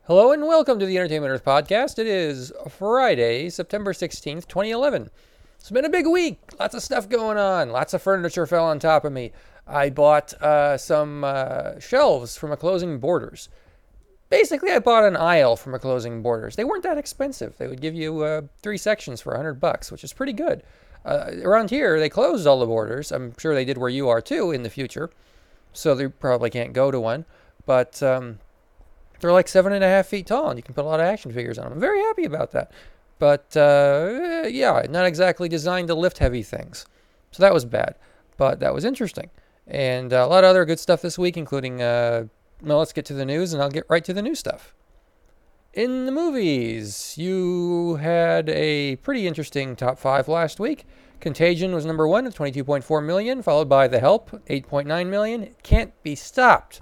Hello and welcome to the Entertainment Earth Podcast. It is Friday, September 16th, 2011. It's been a big week. Lots of stuff going on. Lots of furniture fell on top of me. I bought some shelves from a Closing Borders. Basically, I bought an aisle from a Closing Borders. They weren't that expensive. They would give you 3 sections for $100, which is pretty good. Around here, they closed all the Borders. I'm sure they did where you are too in the future. So they probably can't go to one. But they're like 7.5 feet tall, and you can put a lot of action figures on them. I'm very happy about that. But, yeah, not exactly designed to lift heavy things. So that was bad. But that was interesting. And a lot of other good stuff this week, including, well, let's get to the news, and I'll get right to the new stuff. In the movies, you had a pretty interesting top 5 last week. Contagion was number 1 with 22.4 million, followed by The Help, 8.9 million. It can't be stopped.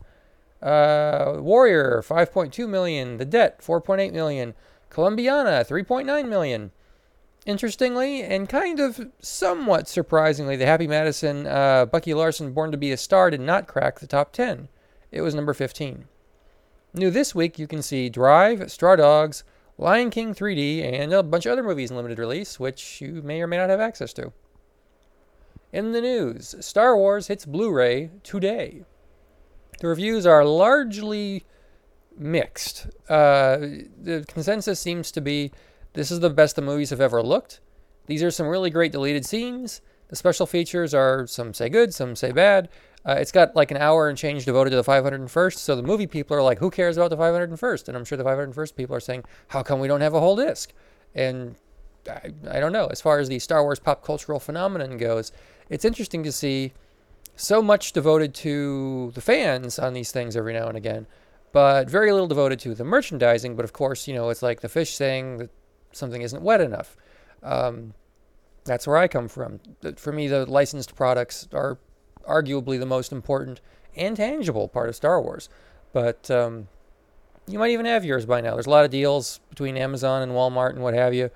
Warrior, 5.2 million. The Debt, 4.8 million. Columbiana, 3.9 million. Interestingly, and kind of somewhat surprisingly, the Happy Madison, Bucky Larson, Born to Be a Star did not crack the top 10. It was number 15. New this week, you can see Drive, Straw Dogs, Lion King 3D, and a bunch of other movies in limited release, which you may or may not have access to. In the news, Star Wars hits Blu-ray today. The reviews are largely mixed. The consensus seems to be this is the best the movies have ever looked. These are some really great deleted scenes. The special features are, some say good, some say bad. It's got like an hour and change devoted to the 501st, so the movie people are like, who cares about the 501st? And I'm sure the 501st people are saying, how come we don't have a whole disc? And I don't know. As far as the Star Wars pop cultural phenomenon goes, it's interesting to see so much devoted to the fans on these things every now and again, but very little devoted to the merchandising. But of course, you know, it's like the fish saying that something isn't wet enough. That's where I come from. For me, the licensed products are arguably the most important and tangible part of Star Wars. But you might even have yours by now. There's a lot of deals between Amazon and Walmart and what have you.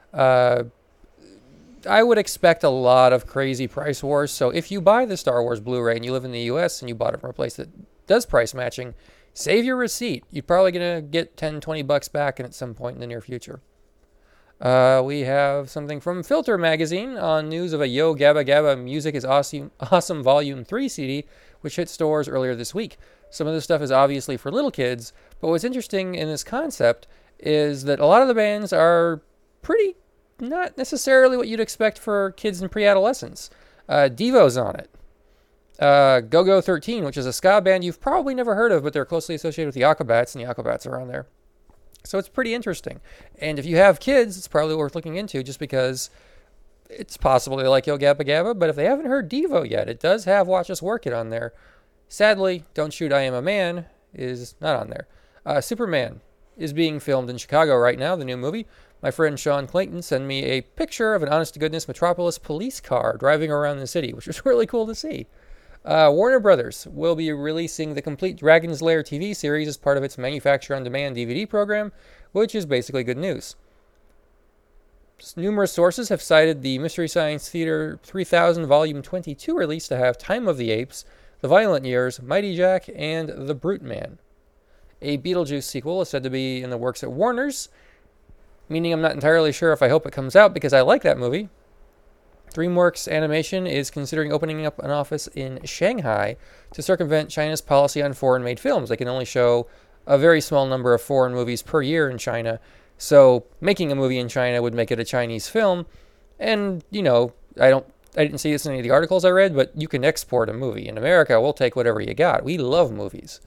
I would expect a lot of crazy price wars. So if you buy the Star Wars Blu-ray and you live in the US and you bought it from a place that does price matching, save your receipt. You're probably going to get $10-20 back at some point in the near future. We have something from Filter Magazine on news of a Yo Gabba Gabba Music is Awesome Volume 3 CD, which hit stores earlier this week. Some of this stuff is obviously for little kids, but what's interesting in this concept is that a lot of the bands are pretty not necessarily what you'd expect for kids in pre-adolescence. Devo's on it. Go-Go 13, which is a ska band you've probably never heard of, but they're closely associated with the Aquabats, and the Aquabats are on there. So it's pretty interesting. And if you have kids, it's probably worth looking into, just because it's possible they like Yo Gabba Gabba, but if they haven't heard Devo yet, it does have Watch Us Work It on there. Sadly, Don't Shoot I Am a Man is not on there. Superman is being filmed in Chicago right now, the new movie. My friend Sean Clayton sent me a picture of an honest-to-goodness Metropolis police car driving around the city, which was really cool to see. Warner Brothers will be releasing the complete Dragon's Lair TV series as part of its manufacture-on-demand DVD program, which is basically good news. Numerous sources have cited the Mystery Science Theater 3000 Volume 22 release to have Time of the Apes, The Violent Years, Mighty Jack, and The Brute Man. A Beetlejuice sequel is said to be in the works at Warner's, meaning I'm not entirely sure if I hope it comes out because I like that movie. DreamWorks Animation is considering opening up an office in Shanghai to circumvent China's policy on foreign-made films. They can only show a very small number of foreign movies per year in China, so making a movie in China would make it a Chinese film. And, you know, I didn't see this in any of the articles I read, but you can export a movie. In America, we'll take whatever you got. We love movies.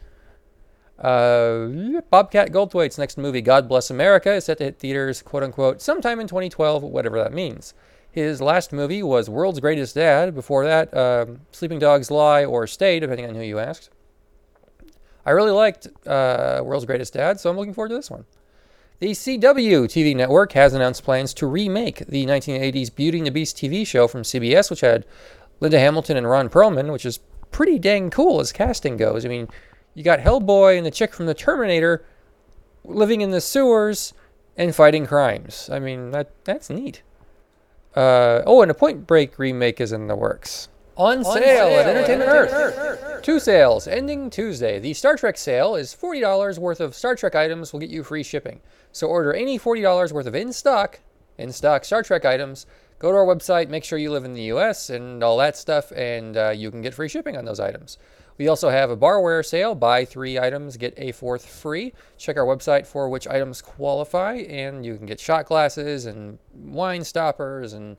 Bobcat Goldthwait's next movie, God Bless America, is set to hit theaters, quote-unquote, sometime in 2012, whatever that means. His last movie was World's Greatest Dad. Before that, Sleeping Dogs Lie or Stay, depending on who you asked. I really liked World's Greatest Dad, so I'm looking forward to this one. The CW TV network has announced plans to remake the 1980s Beauty and the Beast TV show from CBS, which had Linda Hamilton and Ron Perlman, which is pretty dang cool as casting goes. I mean, you got Hellboy and the chick from the Terminator living in the sewers and fighting crimes. I mean, that's neat. And a Point Break remake is in the works. On sale at Entertainment Earth. Two sales ending Tuesday. The Star Trek sale is $40 worth of Star Trek items will get you free shipping. So order any $40 worth of in-stock Star Trek items. Go to our website, make sure you live in the US and all that stuff, and you can get free shipping on those items. We also have a barware sale. Buy 3 items, get a 4th free. Check our website for which items qualify, and you can get shot glasses and wine stoppers and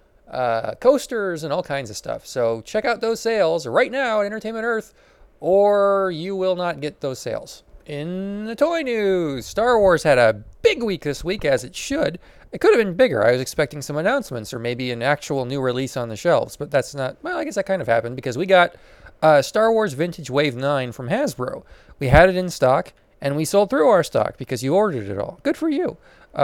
coasters and all kinds of stuff. So check out those sales right now at Entertainment Earth, or you will not get those sales. In the toy news, Star Wars had a big week this week, as it should. It could have been bigger. I was expecting some announcements or maybe an actual new release on the shelves, but that's not. Well, I guess that kind of happened because we got Star Wars Vintage Wave 9 from Hasbro. We had it in stock, and we sold through our stock because you ordered it all. Good for you.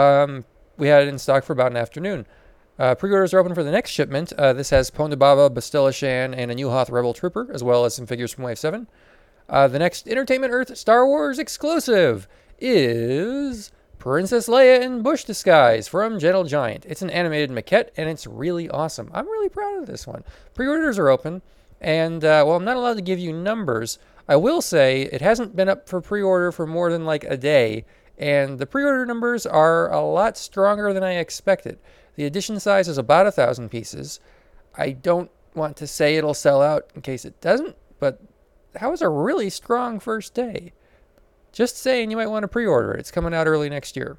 We had it in stock for about an afternoon. Pre-orders are open for the next shipment. This has Ponda Baba, Bastilla Shan, and a New Hoth Rebel Trooper, as well as some figures from Wave 7. The next Entertainment Earth Star Wars exclusive is Princess Leia in Bush Disguise from Gentle Giant. It's an animated maquette, and it's really awesome. I'm really proud of this one. Pre-orders are open, and, I'm not allowed to give you numbers. I will say it hasn't been up for pre-order for more than like a day, and the pre-order numbers are a lot stronger than I expected. The edition size is about 1,000 pieces. I don't want to say it'll sell out in case it doesn't, but that was a really strong first day. Just saying, you might want to pre-order it. It's coming out early next year.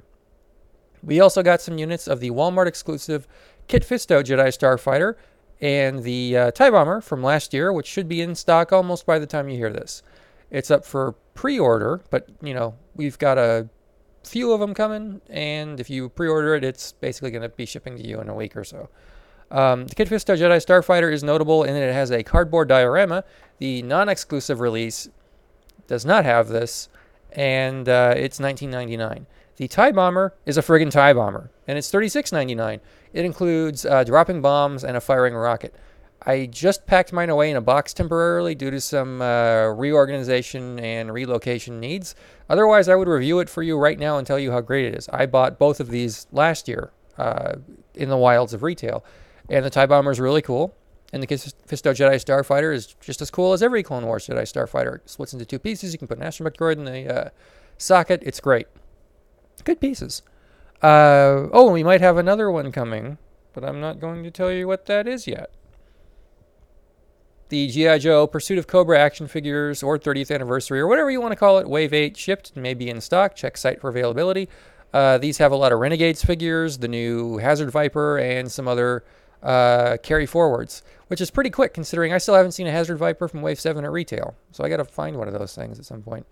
We also got some units of the Walmart exclusive Kit Fisto Jedi Starfighter and the TIE Bomber from last year, which should be in stock almost by the time you hear this. It's up for pre-order, but, we've got a few of them coming, and if you pre-order it, it's basically going to be shipping to you in a week or so. The Kit Fisto Jedi Starfighter is notable in that it has a cardboard diorama. The non-exclusive release does not have this, and it's $19.99. The TIE Bomber is a friggin' TIE Bomber, and it's $36.99. It includes dropping bombs and a firing rocket. I just packed mine away in a box temporarily due to some reorganization and relocation needs. Otherwise, I would review it for you right now and tell you how great it is. I bought both of these last year in the wilds of retail, and the TIE Bomber is really cool. And the Fisto Jedi Starfighter is just as cool as every Clone Wars Jedi Starfighter. It splits into 2 pieces. You can put an astromech droid in the socket. It's great. Good pieces. And we might have another one coming, but I'm not going to tell you what that is yet. The G.I. Joe Pursuit of Cobra action figures, or 30th anniversary, or whatever you want to call it, Wave 8 shipped and may be in stock. Check site for availability. These have a lot of Renegades figures, the new Hazard Viper, and some other carry forwards, which is pretty quick considering I still haven't seen a Hazard Viper from Wave 7 at retail. So I got to find one of those things at some point.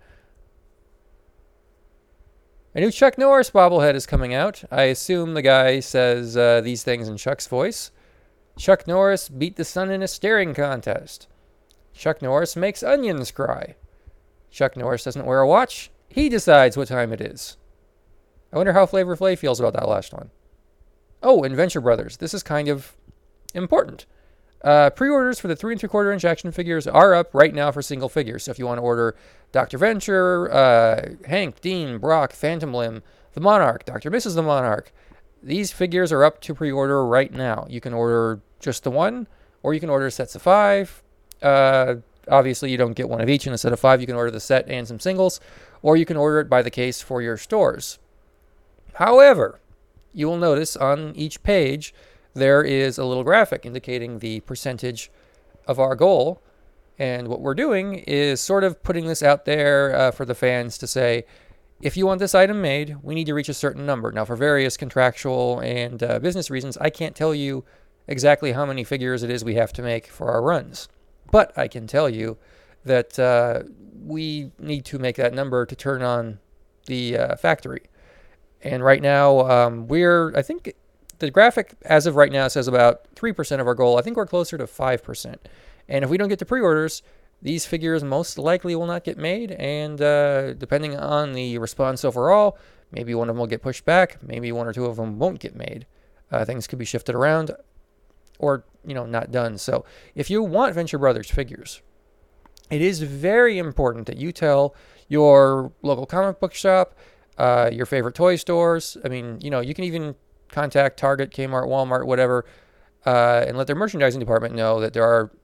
A new Chuck Norris bobblehead is coming out. I assume the guy says these things in Chuck's voice. Chuck Norris beat the sun in a staring contest. Chuck Norris makes onions cry. Chuck Norris doesn't wear a watch. He decides what time it is. I wonder how Flavor Flav feels about that last one. Oh, and Venture Brothers. This is kind of important. Pre-orders for the 3 3/4-inch action figures are up right now for single figures. So if you want to order Dr. Venture, Hank, Dean, Brock, Phantom Limb, the Monarch, Dr. Mrs. the Monarch, these figures are up to pre-order right now. You can order just the one, or you can order sets of 5. Obviously, you don't get one of each in a set of 5. You can order the set and some singles, or you can order it by the case for your stores. However, you will notice on each page there is a little graphic indicating the percentage of our goal. And what we're doing is sort of putting this out there for the fans to say, if you want this item made, we need to reach a certain number. Now, for various contractual and business reasons, I can't tell you exactly how many figures it is we have to make for our runs. But I can tell you that we need to make that number to turn on the factory. And right now, I think the graphic as of right now says about 3% of our goal. I think we're closer to 5%. And if we don't get to pre-orders, these figures most likely will not get made, and depending on the response overall, maybe one of them will get pushed back, maybe 1 or 2 of them won't get made. Things could be shifted around or, not done. So if you want Venture Brothers figures, it is very important that you tell your local comic book shop, your favorite toy stores. I mean, you can even contact Target, Kmart, Walmart, whatever, and let their merchandising department know that there are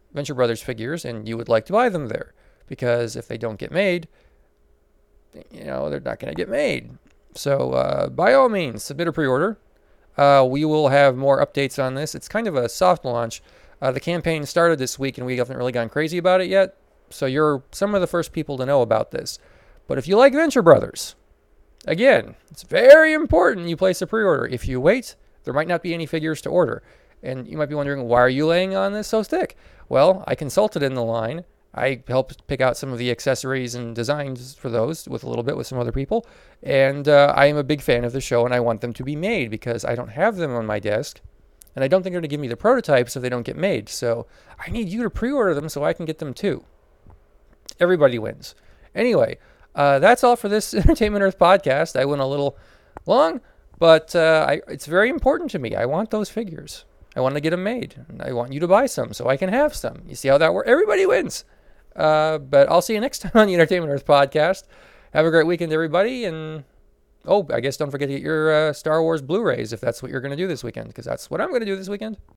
Venture Brothers figures and you would like to buy them there. Because if they don't get made, they're not going to get made. So by all means, submit a pre-order. We will have more updates on this. It's kind of a soft launch. The campaign started this week and we haven't really gone crazy about it yet. So you're some of the first people to know about this. But if you like Venture Brothers, again, it's very important you place a pre-order. If you wait, there might not be any figures to order. And you might be wondering, why are you laying on this so thick? Well, I consulted in the line. I helped pick out some of the accessories and designs for those with some other people. And I am a big fan of the show, and I want them to be made because I don't have them on my desk. And I don't think they're going to give me the prototypes if they don't get made. So I need you to pre-order them so I can get them too. Everybody wins. Anyway, that's all for this Entertainment Earth podcast. I went a little long, but it's very important to me. I want those figures. I want to get them made. And I want you to buy some so I can have some. You see how that works? Everybody wins. But I'll see you next time on the Entertainment Earth podcast. Have a great weekend, everybody. And, I guess don't forget to get your Star Wars Blu-rays if that's what you're going to do this weekend, because that's what I'm going to do this weekend.